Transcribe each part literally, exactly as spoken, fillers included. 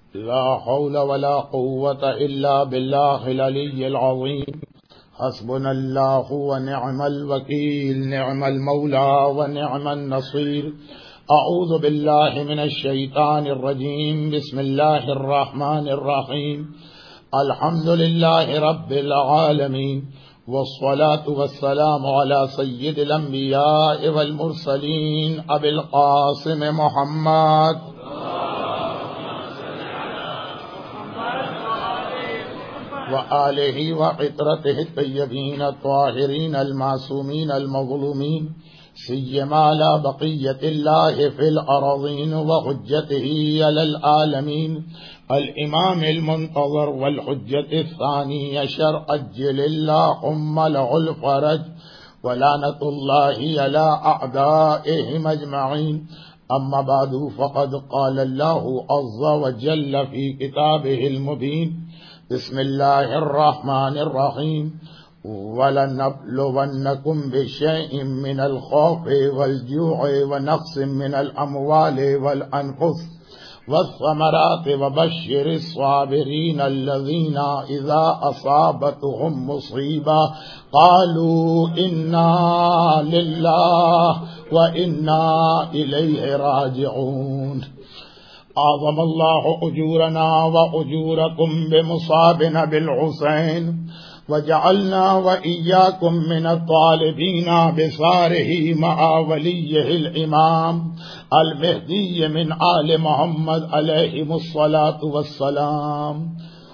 لا حول ولا قوة إلا بالله العلي العظيم حسبنا الله ونعم الوكيل نعم المولى ونعم النصير أعوذ بالله من الشيطان الرجيم بسم الله الرحمن الرحيم الحمد لله رب العالمين والصلاة والسلام على سيد الأنبياء والمرسلين أبي القاسم محمد وآله وعطرته الطيبين الطاهرين المعصومين المظلومين سيما على بقية الله في الأرضين وحجته على العالمين الإمام المنتظر والحجة الثاني عشر أجل اللهم له الفرج ولعنة الله على أعدائهم أجمعين. أما بعد فقد قال الله عز وجل في كتابه المبين بسم الله الرحمن الرحيم وَلَنَبْلُوَنَّكُمْ بِشَيْءٍ مِّنَ الْخَوْفِ وَالْجُوعِ وَنَقْصٍ مِّنَ الْأَمْوَالِ وَالْأَنفُسِ وَالثَّمَرَاتِ وَبَشِّرِ الصَّابِرِينَ الَّذِينَ إِذَا أَصَابَتْهُم مُّصِيبَةٌ قَالُوا إِنَّا لِلَّهِ وَإِنَّا إِلَيْهِ رَاجِعُونَ. أعظم الله أجورنا وأجوركم بمصابنا بالحسين وجعلنا وإياكم من الطالبين بصاره مع وليه الإمام المهدي من آل محمد عليهم الصلاة والسلام.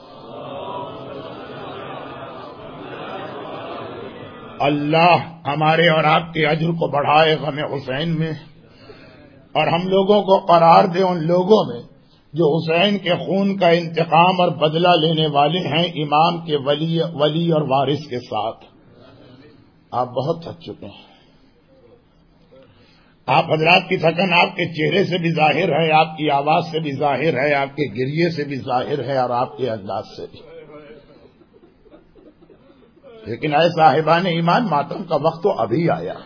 اللہ ہمارے اور آپ کے اجر کو بڑھائے غم حسین میں، اور ہم لوگوں کو قرار دے ان لوگوں میں جو حسین کے خون کا انتقام اور بدلہ لینے والے ہیں امام کے ولی ولی اور وارث کے ساتھ. آپ بہت تھک چکے ہیں. آپ حضرات کی تھکن آپ کے چہرے سے بھی ظاہر ہے، آپ کی آواز سے بھی ظاہر ہے، آپ کے گریے سے بھی ظاہر ہے، اور آپ کے انداز سے بھی. لیکن اے صاحبان ایمان، ماتم کا وقت تو ابھی آیا.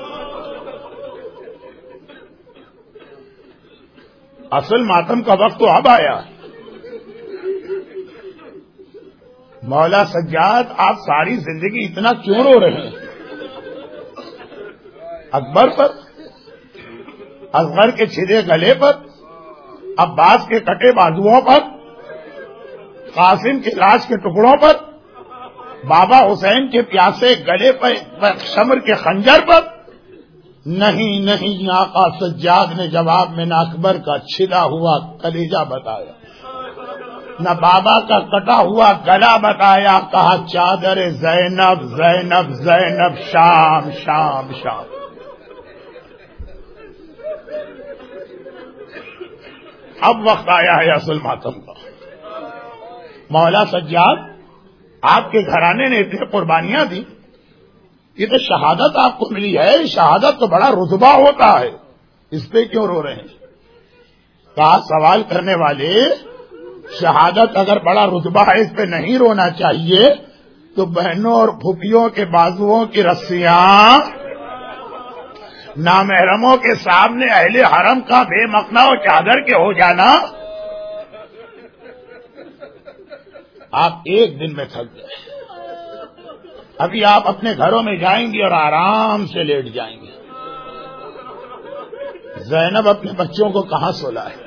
اصل ماتم کا وقت تو اب آیا. مولا سجاد، آپ ساری زندگی اتنا کیوں رو رہے ہیں؟ اکبر پر، اصغر کے چھدے گلے پر، عباس کے کٹے بازوؤں پر، قاسم کے لاش کے ٹکڑوں پر، بابا حسین کے پیاسے گلے پر شمر کے خنجر پر. نہیں نہیں، آقا سجاد نے جواب میں نہ اکبر کا چھدا ہوا کلیجہ بتایا، نہ بابا کا کٹا ہوا گلا بتایا. کہا چادر زینب زینب زینب شام شام شام. اب وقت آیا ہے اصل ماتم کا. مولا سجاد، آپ کے گھرانے نے اتنی قربانیاں دی، یہ تو شہادت آپ کو ملی ہے. شہادت تو بڑا رتبہ ہوتا ہے، اس پہ کیوں رو رہے ہیں؟ کہا سوال کرنے والے، شہادت اگر بڑا رتبہ ہے اس پہ نہیں رونا چاہیے تو بہنوں اور پھوپھیوں کے بازوؤں کی رسیاں، نامحرموں کے سامنے اہل حرم کا بے مقنا و چادر کے ہو جانا. آپ ایک دن میں تھک گئے. ابھی آپ اپنے گھروں میں جائیں گے اور آرام سے لیٹ جائیں گے. زینب اپنے بچوں کو کہاں سولا ہے؟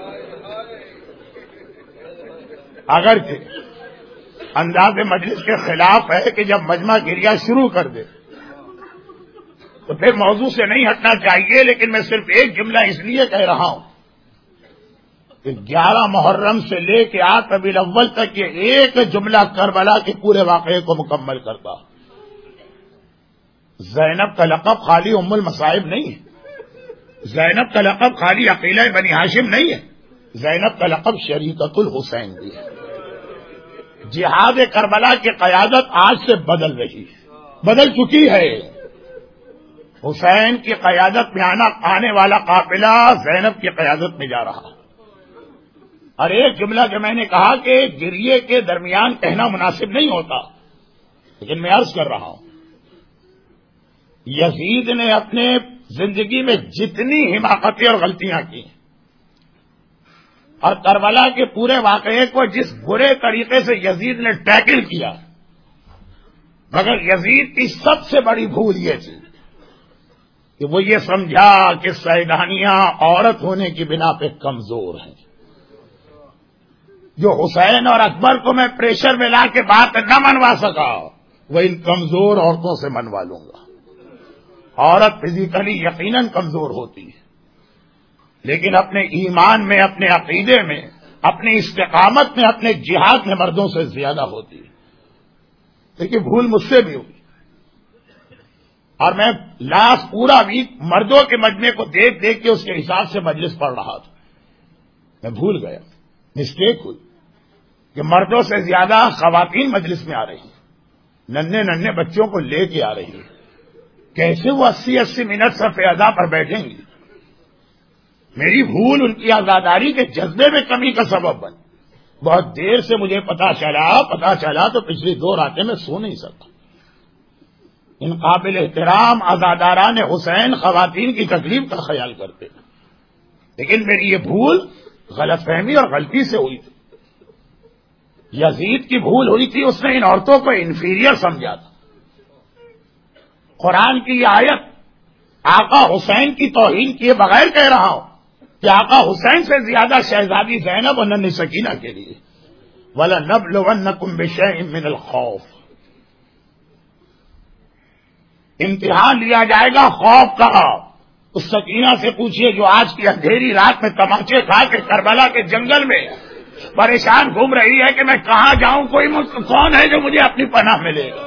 اگر انداز مجلس کے خلاف ہے کہ جب مجمع گریا شروع کر دے تو پھر موضوع سے نہیں ہٹنا چاہیے، لیکن میں صرف ایک جملہ اس لیے کہہ رہا ہوں کہ گیارہ محرم سے لے کے آٹھ ربیع الاول تک یہ ایک جملہ کربلا کے پورے واقعے کو مکمل کرتا. زینب کا لقب خالی ام المصائب نہیں ہے، زینب کا لقب خالی عقیلہ بنی ہاشم نہیں ہے، زینب کا لقب شریکت الحسین بھی ہے. جہاد کربلا کی قیادت آج سے بدل رہی ہے، بدل چکی ہے. حسین کی قیادت میں آنا آنے والا قافلہ زینب کی قیادت میں جا رہا. اور ایک جملہ جو میں نے کہا کہ گریے کے درمیان کہنا مناسب نہیں ہوتا، لیکن میں عرض کر رہا ہوں، یزید نے اپنے زندگی میں جتنی حماقتیں اور غلطیاں کی، اور کربلا کے پورے واقعے کو جس برے طریقے سے یزید نے ٹیکل کیا، مگر یزید کی سب سے بڑی بھول یہ تھی کہ وہ یہ سمجھا کہ سیدانیاں عورت ہونے کی بنا پہ کمزور ہیں. جو حسین اور اکبر کو میں پریشر میں لا کے بات نہ منوا سکا، وہ ان کمزور عورتوں سے منوا لوں گا. عورت فزیکلی یقیناً کمزور ہوتی ہے، لیکن اپنے ایمان میں، اپنے عقیدے میں، اپنی استقامت میں، اپنے جہاد میں مردوں سے زیادہ ہوتی ہے. لیکن بھول مجھ سے بھی ہوئی، اور میں لاسٹ پورا ویک مردوں کے مجمع کو دیکھ دیکھ کے اس کے حساب سے مجلس پڑھ رہا تھا. میں بھول گیا، مسٹیک ہوئی کہ مردوں سے زیادہ خواتین مجلس میں آ رہی ہیں، ننھے ننھے بچوں کو لے کے آ رہی ہیں. کیسے وہ اسی اسی منٹ صف ادا پر بیٹھیں گی؟ میری بھول ان کی آزاداری کے جذبے میں کمی کا سبب بن. بہت دیر سے مجھے پتا چلا پتا چلا تو پچھلی دو راتیں میں سو نہیں سکا. ان قابل احترام آزاداران حسین خواتین کی تکلیف کا خیال کرتے، لیکن میری یہ بھول غلط فہمی اور غلطی سے ہوئی تھی. یزید کی بھول ہوئی تھی، اس نے ان عورتوں کو انفیریئر سمجھا تھا. قرآن کی یہ آیت آقا حسین کی توہین کیے بغیر کہہ رہا ہوں کہ آقا حسین سے زیادہ شہزادی زینب اور ننھی سکینہ کے لیے وَلَنَبْلُوَنَّكُمْ بِشَيْءٍ مِّنَ الْخَوْفِ، امتحان لیا جائے گا خوف کا. اس سکینہ سے پوچھئے جو آج کی اندھیری رات میں تماچے کھا کے کربلا کے جنگل میں پریشان گھوم رہی ہے کہ میں کہاں جاؤں، کوئی کون ہے جو مجھے اپنی پناہ ملے گا.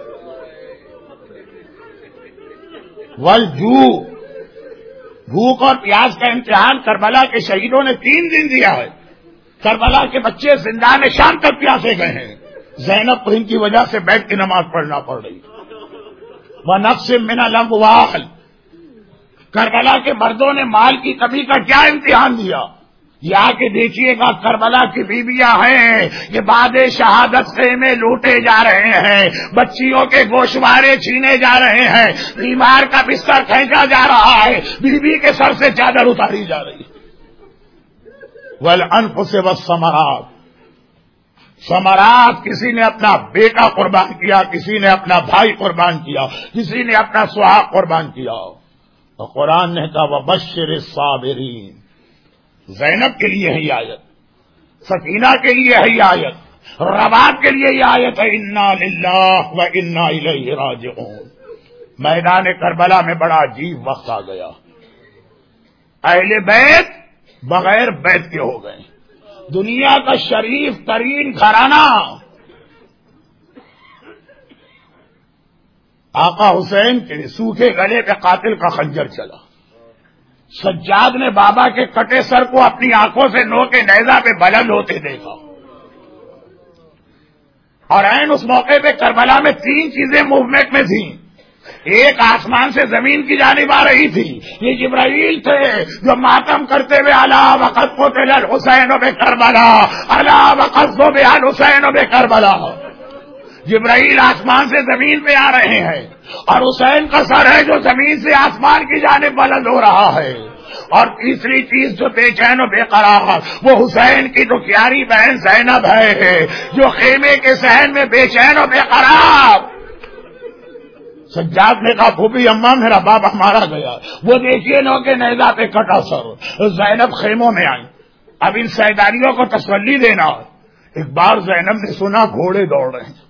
والجو، بھوک اور پیاس کا امتحان کربلا کے شہیدوں نے تین دن دیا ہے. کربلا کے بچے زندان شام تک پیاسے گئے ہیں. زینب کو ان کی وجہ سے بیٹھ کے نماز پڑھنا پڑ رہی. وَنَقْصٍ مِّنَ الْأَمْوَالِ، کربلا کے مردوں نے مال کی کمی کا کیا امتحان دیا. یہ آ کے دیکھیے گا کربلا کی بیویاں ہیں، یہ بعد شہادت خیمے لوٹے جا رہے ہیں، بچیوں کے گوشوارے چھینے جا رہے ہیں، بیمار کا بستر کھینچا جا رہا ہے، بیوی کے سر سے چادر اتاری جا رہی ہے. وَالْأَنفُسِ وَالثَّمَرَاتِ، ثمرات، کسی نے اپنا بیٹا قربان کیا، کسی نے اپنا بھائی قربان کیا، کسی نے اپنا سہاگ قربان کیا. اور قرآن نے کہا وَبَشِّرِ الصَّابِرِينَ، زینب کے لیے ہے یہ آیت، سکینہ کے لیے ہے یہ آیت، رباب کے لیے یہ آیت ہے انا للہ و انا الیہ راجعون. میدان کربلا میں بڑا عجیب وقت آ گیا. اہل بیت بغیر بیت کے ہو گئے. دنیا کا شریف ترین گھرانہ آقا حسین کے سوکھے گلے پہ قاتل کا خنجر چلا. سجاد نے بابا کے کٹے سر کو اپنی آنکھوں سے نو کے نیزہ پہ بلند ہوتے دیکھا. اور عین اس موقع پہ کربلا میں تین چیزیں موومنٹ میں تھیں. ایک آسمان سے زمین کی جانب آ رہی تھی، یہ جبرائیل تھے جو ماتم کرتے ہوئے الا وقد قتل الحسین بکربلا، الا وقد ذبح الحسین بکربلا. جبرائیل آسمان سے زمین پہ آ رہے ہیں اور حسین کا سر ہے جو زمین سے آسمان کی جانب بلند ہو رہا ہے. اور تیسری چیز جو بے چین و بے قرار، وہ حسین کی جو پیاری بہن زینب ہے جو خیمے کے صحن میں بے چین و بے قرار. سجاد نے کہا پھوپھی اماں میرا بابا مارا گیا. وہ دیکھیے نو کے نیزہ پہ کٹا سر. زینب خیموں میں آئی. اب ان سیداریوں کو تسلی دینا. ایک بار زینب نے سنا گھوڑے دوڑ رہے ہیں.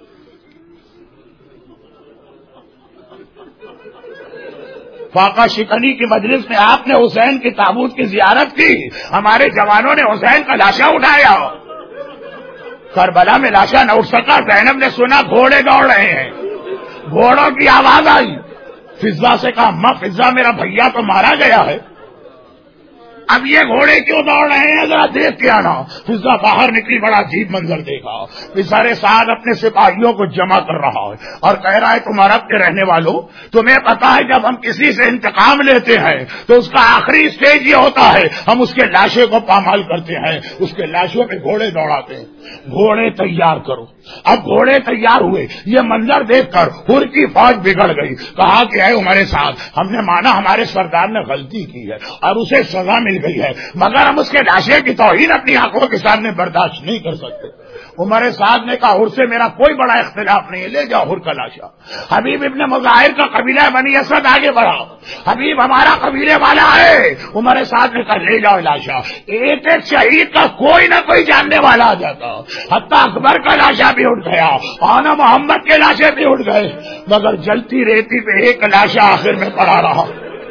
فاقہ شکنی کی مجلس میں آپ نے حسین کی تابوت کی زیارت کی. ہمارے جوانوں نے حسین کا لاشا اٹھایا. کربلا میں لاشا نہ اٹھ سکا. زینب نے سنا گھوڑے دوڑ رہے ہیں. گھوڑوں کی آواز آئی. فضا سے کہا ماں فضا میرا بھیا تو مارا گیا ہے. اب یہ گھوڑے کیوں دوڑ رہے ہیں ذرا دیکھ کے آنا. فضا باہر نکلی، بڑا عجیب منظر دیکھا. پسارے ساتھ اپنے سپاہیوں کو جمع کر رہا ہے اور کہہ رہا ہے تم عرب کے رہنے والوں، تمہیں پتا ہے جب ہم کسی سے انتقام لیتے ہیں تو اس کا آخری اسٹیج یہ ہوتا ہے ہم اس کے لاشے کو پامال کرتے ہیں، اس کے لاشوں پہ گھوڑے دوڑاتے ہیں. گھوڑے تیار کرو. اب گھوڑے تیار ہوئے. یہ منظر دیکھ کر حر کی فوج بگڑ گئی. کہا کہ اے ہمارے ساتھ ہم نے مانا ہمارے سردار نے غلطی کی ہے اور اسے سزا مل مل گئی ہے، مگر ہم اس کے لاشے کی توہین اپنی آنکھوں کے سامنے برداشت نہیں کر سکتے۔ عمر سعد نے کہا حر سے میرا کوئی بڑا اختلاف نہیں ہے، لے جاؤ حر کا لاشا۔ حبیب ابن مظاہر کا قبیلہ بنی اسد آگے بڑھا، حبیب ہمارا قبیلے والا ہے۔ عمر سعد نے کہا لے جاؤ لاشا۔ ایک ایک شہید کا کوئی نہ کوئی جاننے والا آ جاتا، حتیٰ اکبر کا لاشا بھی اٹھ گیا، آنا محمد کے لاشے بھی اٹھ گئے، مگر جلتی ریتی پہ ایک لاشا آخر میں پڑا رہا۔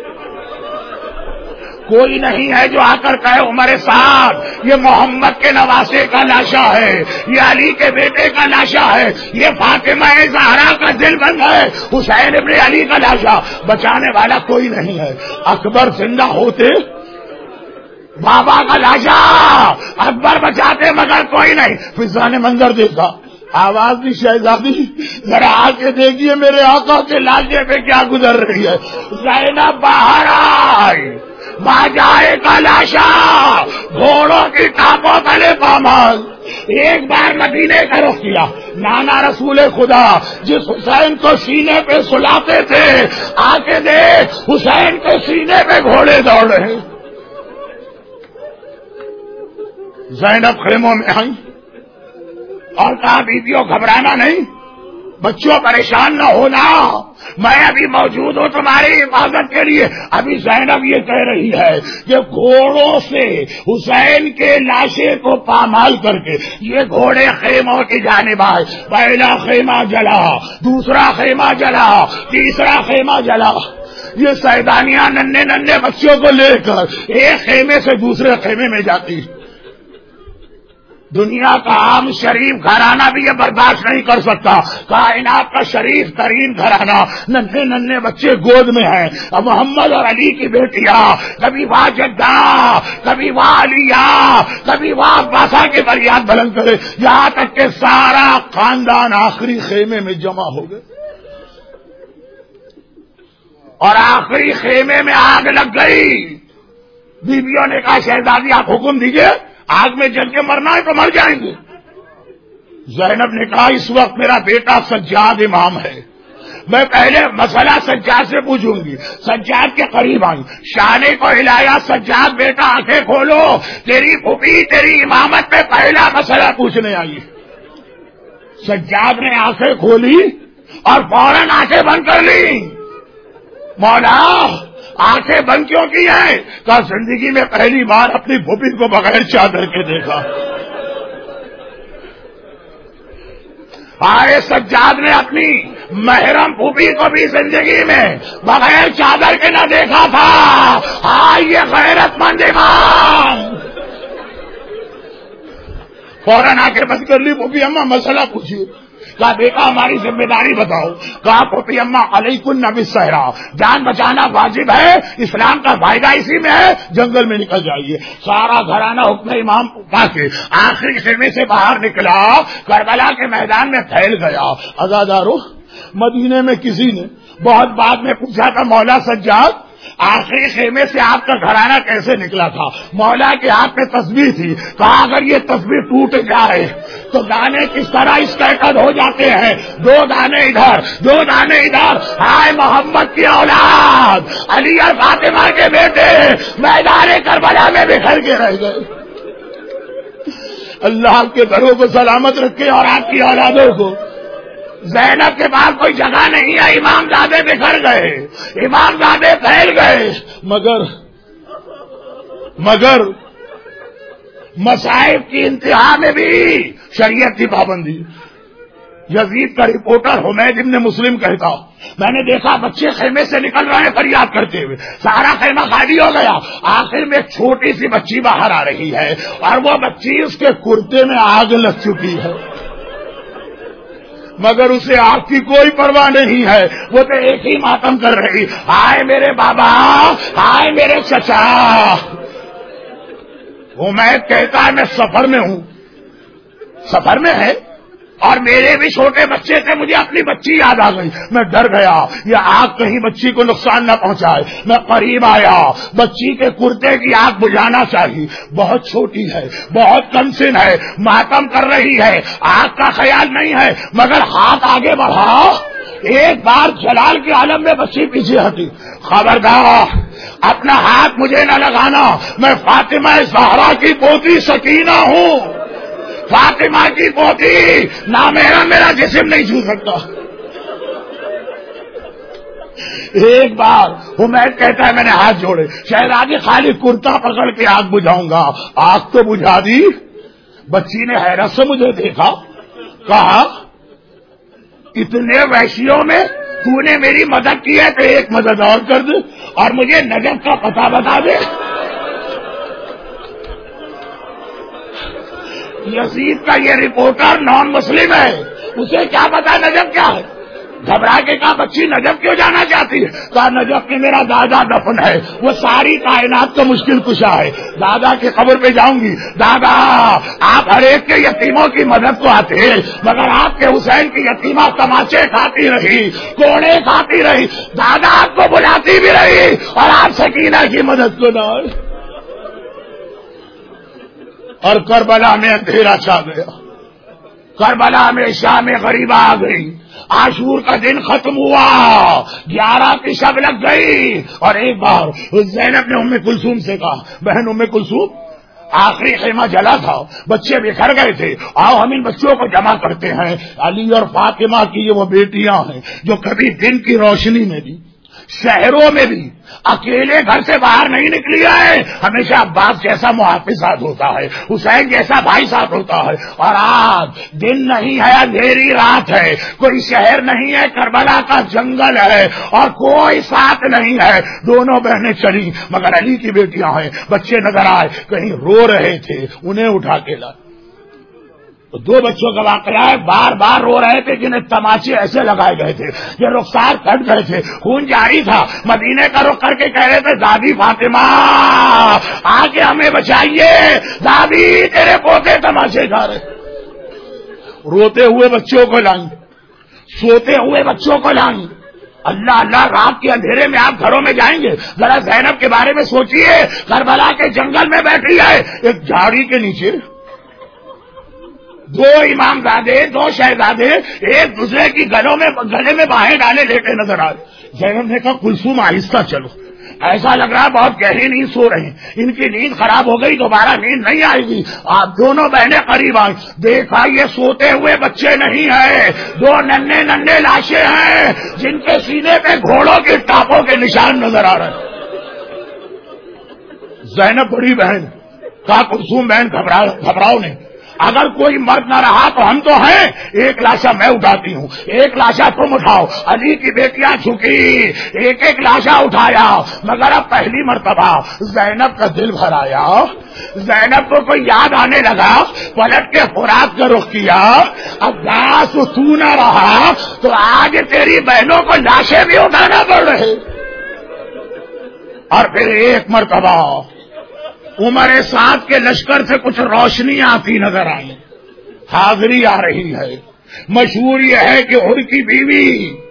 کوئی نہیں ہے جو آ کر کہے عمر سعد یہ محمد کے نواسے کا لاشا ہے، یہ علی کے بیٹے کا لاشا ہے، یہ فاطمہ زہرا کا دل بند ہے، حسین ابن علی کا لاشا۔ بچانے والا کوئی نہیں ہے۔ اکبر زندہ ہوتے بابا کا لاشا اکبر بچاتے، مگر کوئی نہیں۔ فضا نے منظر دیکھا، آواز دی شہزادی ذرا آ کے دیکھیے میرے آقا کے لاشے پہ کیا گزر رہی ہے۔ زینب باہر آئی، باجائے کا لاشا گھوڑوں کی ٹاپوں تلے پامال۔ ایک بار مدینے کا رخ کیا، نانا رسول خدا جس حسین کو سینے پہ سلاتے تھے آ کے دیکھ حسین کے سینے پہ گھوڑے دوڑ رہے۔ زینب خیموں میں آئی اور کہا بیٹیوں گھبرانا نہیں، بچوں پریشان نہ ہونا، میں ابھی موجود ہوں تمہاری حفاظت کے لیے۔ ابھی زینب یہ کہہ رہی ہے کہ گھوڑوں سے حسین کے لاشے کو پامال کر کے یہ گھوڑے خیموں کی جانب آئے۔ پہلا خیمہ جلا، دوسرا خیمہ جلا، تیسرا خیمہ جلا۔ یہ سیدانیاں ننھے ننھے بچوں کو لے کر ایک خیمے سے دوسرے خیمے میں جاتی۔ دنیا کا عام شریف گھرانہ بھی یہ برداشت نہیں کر سکتا، کائنات کا شریف ترین گھرانہ، ننھے ننھے بچے گود میں ہیں، اب محمد اور علی کی بیٹیاں، کبھی واہ جدہ، کبھی واہ علیہ، کبھی واہ باسا کے فریاد بلند کرے، یہاں تک کہ سارا خاندان آخری خیمے میں جمع ہو گئے اور آخری خیمے میں آگ لگ گئی۔ بیویوں نے کہا شہزادی آپ حکم دیجئے، آگ میں جل کے مرنا ہے تو مر جائیں گے۔ زینب نے کہا اس وقت میرا بیٹا سجاد امام ہے، میں پہلے مسئلہ سجاد سے پوچھوں گی۔ سجاد کے قریب آئی، شانے کو ہلایا، سجاد بیٹا آنکھیں کھولو، تیری پھوپھی تیری امامت پہ پہلا مسئلہ پوچھنے آئی۔ سجاد نے آنکھیں کھولی اور فوراً آنکھیں بند کر لی۔ مولا آنکھیں بند کیوں کی ہیں؟ کہا زندگی میں پہلی بار اپنی پھوپھی کو بغیر چادر کے دیکھا۔ آئے سجاد نے اپنی محرم پھوپھی کو بھی زندگی میں بغیر چادر کے نہ دیکھا تھا۔ ہاں یہ غیرت مند امام۔ فوراً آنکھیں بند کر لی، پھوپھی اماں مسئلہ پوچھیے۔ کہا بیٹا ہماری ذمہ داری بتاؤ۔ کہا پھوپھی اماں علیکن بالصحرا، جان بچانا واجب ہے، اسلام کا فائدہ اسی میں ہے، جنگل میں نکل جائیے۔ سارا گھرانہ حکم امام پا کے آخری خیمے سے باہر نکلا، کربلا کے میدان میں پھیل گیا۔ عزادارو مدینے میں کسی نے بہت بعد میں پوچھا تھا مولا سجاد آخری خیمے سے آپ کا گھرانہ کیسے نکلا تھا؟ مولا کے ہاتھ میں تسبیح تھی، کہا اگر یہ تسبیح ٹوٹ جائے تو دانے کس طرح اسکیٹر ہو جاتے ہیں، دو دانے ادھر دو دانے ادھر۔ ہائے محمد کی اولاد، علی اور فاطمہ کے بیٹے میدان کربلا میں بکھر کے رہ گئے۔ اللہ آپ کے گھروں کو سلامت رکھے اور آپ کی اولادوں کو۔ زینب کے پاس کوئی جگہ نہیں ہے، امام زادے بکھر گئے، امام زادے پھیل گئے، مگر مگر مصائب کی انتہا میں بھی شریعت کی پابندی۔ یزید کا رپورٹر حمید ابن مسلم کہتا میں نے دیکھا بچے خیمے سے نکل رہے ہیں فریاد کرتے ہوئے، سارا خیمہ خالی ہو گیا، آخر میں ایک چھوٹی سی بچی باہر آ رہی ہے اور وہ بچی اس کے کرتے میں آگ لگ چکی ہے، مگر اسے آگ کی کوئی پرواہ نہیں ہے، وہ تو ایک ہی ماتم کر رہی، ہائے میرے بابا، ہائے میرے چچا۔ حمید کہتا ہے میں سفر میں ہوں۔ سفر میں ہے؟ اور میرے بھی چھوٹے بچے تھے، مجھے اپنی بچی یاد آ گئی، میں ڈر گیا یہ آگ کہیں بچی کو نقصان نہ پہنچائے، میں قریب آیا، بچی کے کرتے کی آگ بجھانا چاہیے، بہت چھوٹی ہے، بہت کم سن ہے، ماتم کر رہی ہے، آگ کا خیال نہیں ہے، مگر ہاتھ آگے بڑھا، ایک بار جلال کے عالم میں بچی پیچھے ہٹی، خبردار اپنا ہاتھ مجھے نہ لگانا، میں فاطمہ زہرا کی پوتی سکینہ ہوں، فاطمہ کی پوتی، نہ میرا میرا جسم نہیں چھو سکتا۔ ایک بار حمید کہتا ہے میں نے ہاتھ جوڑے، شہزادی خالی کرتا پکڑ کے آگ بجھاؤں گا، آگ تو بجھا دی۔ بچی نے حیرت سے مجھے دیکھا، کہا اتنے وحشیوں میں تو نے میری مدد کی ہے تو ایک مدد اور کر دے اور مجھے نجف کا پتہ بتا دے۔ یزید کا یہ رپورٹر نان مسلم ہے، اسے کیا پتا نجف کیا ہے؟ گھبرا کے کہا بچی نجف کیوں جانا چاہتی ہے؟ کہا نجف میں میرا دادا دفن ہے، وہ ساری کائنات کا مشکل کشا ہے، دادا کی قبر پہ جاؤں گی۔ دادا آپ ہر ایک کے یتیموں کی مدد کو آتے، مگر آپ کے حسین کی یتیمہ تماچے کھاتی رہی، کوڑے کھاتی رہی، دادا آپ کو بلاتی بھی رہی اور آپ سکینہ کی مدد کو نہ آئے۔ اور کربلا میں اندھیرا چھا گیا، کربلا میں شام غریبہ آ گئی، عاشور کا دن ختم ہوا، گیارہ کی شب لگ گئی، اور ایک بار زینب نے ام کلثوم سے کہا بہن ام کلثوم آخری خیمہ جلا تھا، بچے بکھر گئے تھے، آؤ ہم ان بچوں کو جمع کرتے ہیں۔ علی اور فاطمہ کی یہ وہ بیٹیاں ہیں جو کبھی دن کی روشنی میں بھی شہروں میں بھی اکیلے گھر سے باہر نہیں نکلی ہے، ہمیشہ عباس جیسا محافظ ساتھ ہوتا ہے، حسین جیسا بھائی ساتھ ہوتا ہے، اور آج دن نہیں ہے اندھیری رات ہے، کوئی شہر نہیں ہے، کربلا کا جنگل ہے اور کوئی ساتھ نہیں ہے، دونوں بہنیں چلی، مگر علی کی بیٹیاں ہیں، بچے نظر آئے کہیں رو رہے تھے، انہیں اٹھا کے لائے۔ دو بچوں کا واقعہ ہے، بار بار رو رہے تھے، جنہیں تماچے ایسے لگائے گئے تھے، یہ رخسار کٹ گئے تھے، خون جاری تھا، مدینے کا رخ کر کے کہہ رہے تھے دادی فاطمہ آ کے ہمیں بچائیے، دادی تیرے پوتے تماچے کھا رہے۔ روتے ہوئے بچوں کو لائیں، سوتے ہوئے بچوں کو لائیں۔ اللہ اللہ رات کے اندھیرے میں آپ گھروں میں جائیں گے، ذرا زینب کے بارے میں سوچئے، کربلا کے جنگل میں بیٹھی ہے، ایک جھاڑی کے نیچے دو امام زادے، دو شہزادے ایک دوسرے کی گلوں میں گلے میں باہیں ڈالے لیٹے نظر آ رہے۔ زینب نے کہا کلثوم آہستہ چلو، ایسا لگ رہا بہت گہری نیند سو رہے ہیں، ان کی نیند خراب ہو گئی، دوبارہ نیند نہیں آئے گی۔ آپ دونوں بہنیں قریب آئی، دیکھا یہ سوتے ہوئے بچے نہیں ہیں، دو ننھے ننھے لاشیں ہیں جن کے سینے پہ گھوڑوں کے ٹاپوں کے نشان نظر آ رہے ہیں۔ زینب بڑی بہن، کہا کلثوم بہن گھبراؤ نہیں، اگر کوئی مرد نہ رہا تو ہم تو ہیں، ایک لاشا میں اٹھاتی ہوں، ایک لاشا تم اٹھاؤ۔ علی کی بیٹیاں جھکی، ایک ایک لاشا اٹھایا، مگر اب پہلی مرتبہ زینب کا دل بھر آیا، زینب کو کوئی یاد آنے لگا، پلٹ کے فرات کا رخ کیا، عباس تو نہ رہا تو آج تیری بہنوں کو لاشیں بھی اٹھانا پڑ رہے۔ اور پھر ایک مرتبہ عمر سعد کے لشکر سے کچھ روشنیاں آتی نظر آئی، حاضری آ رہی ہے۔ مشہور یہ ہے کہ حر کی بیوی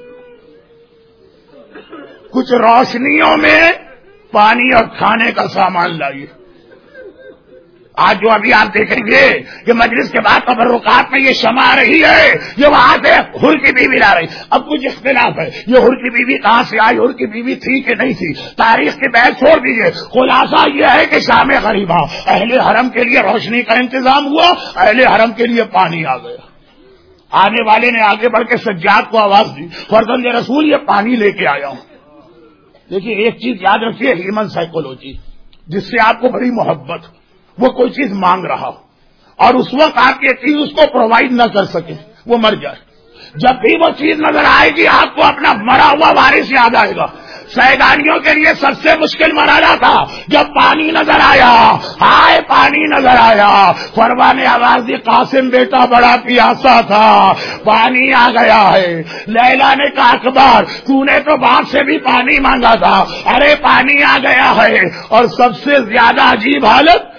کچھ روشنیوں میں پانی اور کھانے کا سامان لائی۔ آج جو ابھی آپ دیکھیں گے کہ مجلس کے بعد تبرکات میں یہ شمع آ رہی ہے، یہ وہاں سے حر کی بیوی لا رہی۔ اب کچھ اختلاف ہے، یہ حر کی بیوی کہاں سے آئی، حر کی بیوی تھی کہ نہیں تھی، تاریخ کی بحث چھوڑ دیجیے، خلاصہ یہ ہے کہ شام غریبہ اہل حرم کے لیے روشنی کا انتظام ہوا، اہل حرم کے لیے پانی آ گیا۔ آنے والے نے آگے بڑھ کے سجاد کو آواز دی، فرزند رسول یہ پانی لے کے آیا ہوں۔ دیکھیے ایک چیز یاد رکھیے، ہیومن سائیکولوجی، جس سے آپ کو بڑی محبت، وہ کوئی چیز مانگ رہا ہو اور اس وقت آپ یہ چیز اس کو پرووائڈ نہ کر سکے، وہ مر جائے، جب بھی وہ چیز نظر آئے گی آپ کو اپنا مرا ہوا وارث یاد آئے گا۔ سیدانیوں کے لیے سب سے مشکل مرحلہ تھا جب پانی نظر آیا، ہائے پانی نظر آیا، فروا نے آواز دی قاسم بیٹا بڑا پیاسا تھا، پانی آ گیا ہے۔ لیلا نے کہا اکبر تو نے تو باپ سے بھی پانی مانگا تھا، ارے پانی آ گیا ہے۔ اور سب سے زیادہ عجیب حالت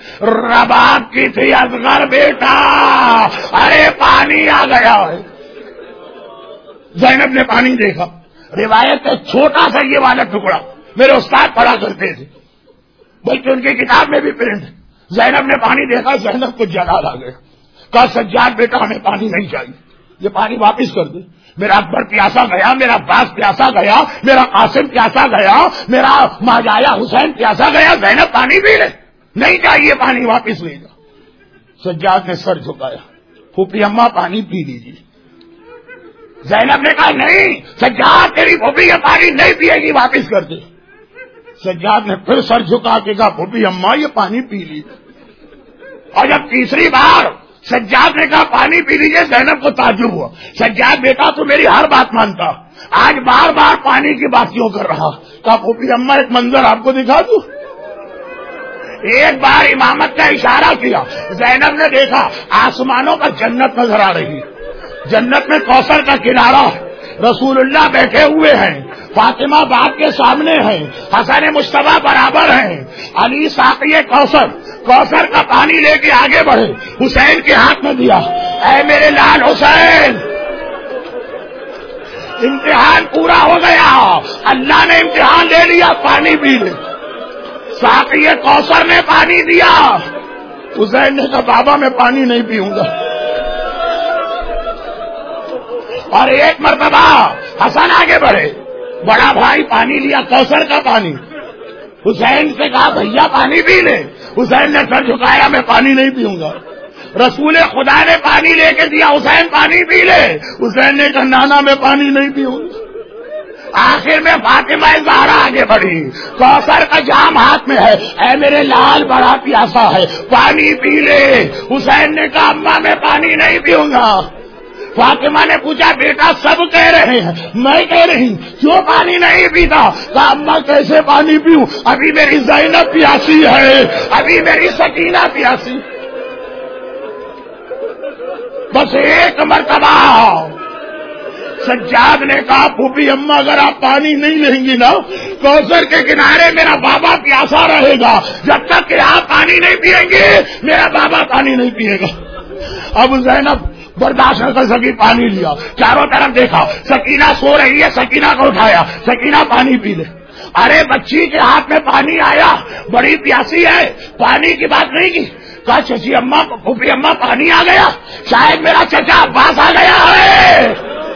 رباب کی تھی اصغر بیٹا، ارے پانی آ گیا ہے۔ زینب نے پانی دیکھا، روایت ہے چھوٹا سا یہ والا ٹکڑا، میرے استاد پڑھا کرتے تھے، بلکہ ان کی کتاب میں بھی پرنٹ ہے۔ زینب نے پانی دیکھا، زینب کو جلال آ گیا، کہا سجاد بیٹا ہمیں پانی نہیں چاہیے، یہ پانی واپس کر دے۔ میرا اکبر پیاسا گیا، میرا عباس پیاسا گیا، میرا قاسم پیاسا گیا، میرا ماجایا حسین پیاسا گیا، زینب پانی پی لے، نہیں چاہیے پانی، واپس لے جا۔ سجاد نے سر جھکایا، پھوپھی اماں پانی پی لیجیے۔ زینب نے کہا نہیں سجاد تیری پھوپھی یہ پانی نہیں پیے گی، واپس کر دے۔ سجاد نے پھر سر جھکا کے کہا پھوپھی اماں یہ پانی پی لی، اور جب تیسری بار سجاد نے کہا پانی پی لیجیے، زینب کو تعجب ہوا، سجاد بیٹا تو میری ہر بات مانتا، آج بار بار پانی کی بات کیوں کر رہا؟ کہا پھوپھی اماں ایک منظر آپ کو دکھا دوں۔ ایک بار امامت کا اشارہ کیا، زینب نے دیکھا آسمانوں پر جنت نظر آ رہی، جنت میں کوثر کا کنارہ، رسول اللہ بیٹھے ہوئے ہیں، فاطمہ باپ کے سامنے ہیں، حسن مصطفیٰ برابر ہیں، علی ساقی کوثر، کوثر کا پانی لے کے آگے بڑھے، حسین کے ہاتھ میں دیا، اے میرے لال حسین امتحان پورا ہو گیا، اللہ نے امتحان لے لیا، پانی پی لے۔ ساقی کوثر نے پانی دیا، حسین نے کہا بابا میں پانی نہیں پیوں گا۔ اور ایک مرتبہ حسن آگے بڑھے، بڑا بھائی پانی لیا، کوثر کا پانی، حسین سے کہا بھیا پانی پی لے، حسین نے سر جھکایا میں پانی نہیں پیوں گا۔ رسول خدا نے پانی لے کے دیا، حسین پانی پی لے، حسین نے کہا نانا میں پانی نہیں پیوں گا۔ آخر میں فاطمہ زہرا آگے بڑھی، کوثر کا جام ہاتھ میں ہے، اے میرے لال بڑا پیاسا ہے پانی پی لے، حسین نے کہا اماں میں پانی نہیں پیوں گا۔ فاطمہ نے پوچھا بیٹا سب کہہ رہے ہیں میں کہہ رہی کیوں پانی نہیں پیتا؟ کہا اماں کیسے پانی پیوں، ابھی میری زینب پیاسی ہے، ابھی میری سکینہ پیاسی۔ بس ایک مرتبہ سجاد نے کہا پھوپھی اماں اگر آپ پانی نہیں لیں گی نا، کوثر کے کنارے میرا بابا پیاسا رہے گا، جب تک کہ آپ پانی نہیں پیئیں گے میرا بابا پانی نہیں پیے گا۔ اب زینب برداشت نہ کر سکی، پانی لیا، چاروں طرف دیکھا، سکینہ سو رہی ہے، سکینہ کو اٹھایا، سکینہ پانی پی لے۔ ارے بچی کے ہاتھ میں پانی آیا، بڑی پیاسی ہے، پانی کی بات نہیں کی، کہا چچی اماں پھوپھی اماں پانی آ گیا، شاید میرا چچا عباس آ گیا ہے۔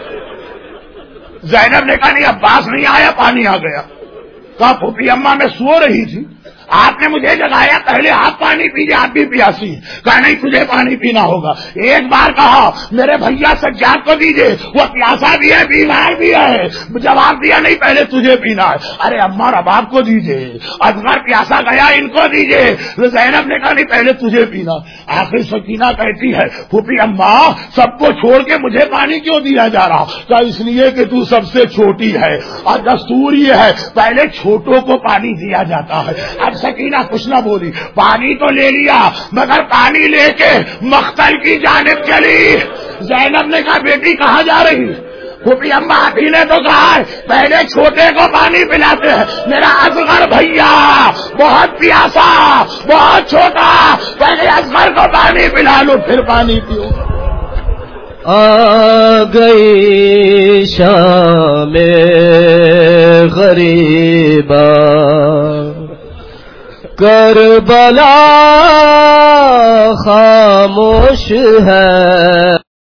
زینب نے کہا نہیں عباس نہیں آیا، پانی آ گیا۔ کہا پھوپھی اماں میں سو رہی تھی، آپ نے مجھے جگایا، پہلے آپ پانی پیجیے، آپ بھی پیاسی۔ کہا نہیں تجھے پانی پینا ہوگا۔ ایک بار کہا میرے بھیا سجاد کو دیجیے، وہ پیاسا بھی ہے بیمار بھی ہے، جواب دیا نہیں پہلے تجھے پینا ہے۔ ارے اماں رباب کو دیجیے، اصغر پیاسا گیا ان کو دیجیے، زینب نے کہا نہیں پہلے تجھے پینا۔ آخر سکینہ کہتی ہے پھوپھی اماں سب کو چھوڑ کے مجھے پانی کیوں دیا جا رہا؟ کہا اس لیے کہ تو سب سے چھوٹی ہے اور دستور یہ ہے پہلے چھوٹوں کو پانی دیا جاتا ہے۔ اب سکینہ کچھ نہ بولی، پانی تو لے لیا مگر پانی لے کے مقتل کی جانب چلی۔ زینب نے کہا بیٹی کہاں جا رہی؟ پھوپھی اماں ابھی نے تو کہا ہے پہلے چھوٹے کو پانی پلاتے ہیں، میرا اصغر بھیا بہت پیاسا بہت چھوٹا، پہلے اصغر کو پانی پلا لو پھر پانی پیو۔ آ گئی شام غریبا کربلا خاموش ہے۔